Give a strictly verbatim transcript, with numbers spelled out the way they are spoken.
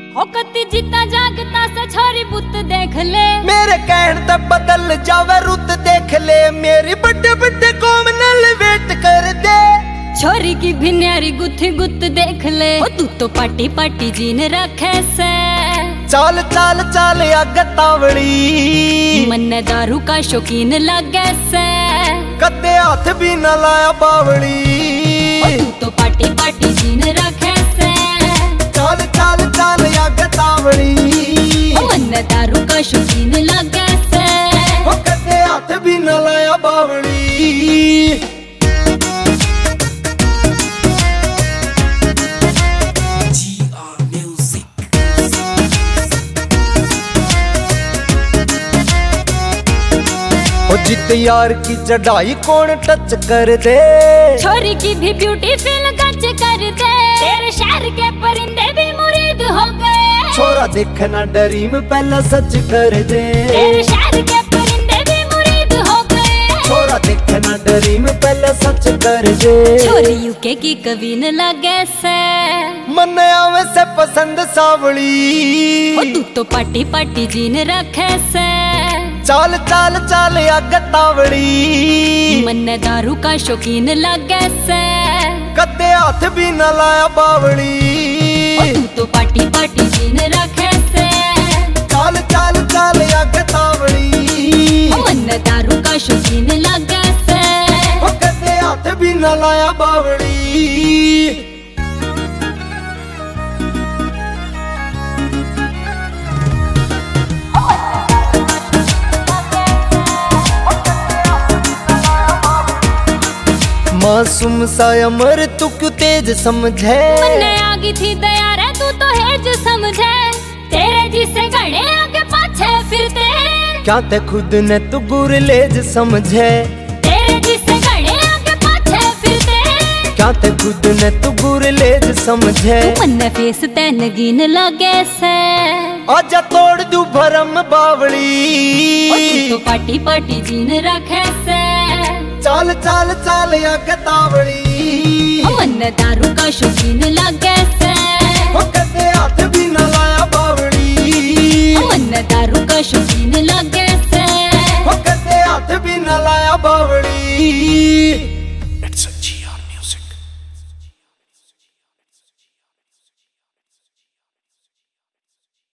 हो कति जीता जागता सा छोरी बुत देख ले, मेरे कहन तक बदल जावे रुत देख ले, मेरी बड़े बड़े कॉमनल वेट कर दे। छोरी की भिन्यारी गुथ गुत देख ले, ओ तू तो पाटी पाटी जीन रखे से। चाल चाल चाल अगतावड़ी, मन दारू का शौकीन लगे से, कदे हाथ भी न लाया बावड़ी। ओ तू तो पाटी पाटी जीन रखे से। चाल चाल चाल अगतावड़ी, मन दारू का शौकीन लगे से, कदे हाथ भी न लाया बावड़ी। जित यार की चढ़ाई कौन टच कर दे, छोरी की भी ब्यूटी फील कच कर दे, तेरे शहर के परिंदे भी मुरीद हो गए। छोरा देखना डरी में पहला सच कर दे, तेरे शहर के परिंदे भी मुरीद हो गए। छोरा देखना डरी में पहला सच कर दे। छोरी यूके की कवीन लगे से, मन आवे से पसंद सावड़ी, ओ तू तो पाटी पाटी जीन रखे से। चाल चाल चाल अगतावड़ी, मन दारू का शौकीन लगे से, कदे हाथ भी न लाया बावड़ी। ओ तू तो पाटी पाटी जीन रखे से। चाल चाल चाल अगतावड़ी, मन दारू का शौकीन लगे से, कदे हाथ भी न लाया बावड़ी। मासूम सा अमर तू क्यों तेज समझे, मन आगी थी दया रे तू तो हेज समझे, तेरे जिसे घड़े आगे पाछे फिरते। क्या ते खुद ने तू गुरलेज समझे, तेरे जिसे घड़े आगे पाछे फिरते। क्या ते खुद ने तू गुरलेज समझे। तू मन फेस ते नगीन लगे से, आजा तोड़ दू भरम बावड़ी, ओ तू तो पाटी पाटी जीन रखे से। चाल चाल चाल अगतावड़ी, मन दारू का शौकीन लगे से, कदे हाथ भी न लाया बावड़ी। मन दारू का शौकीन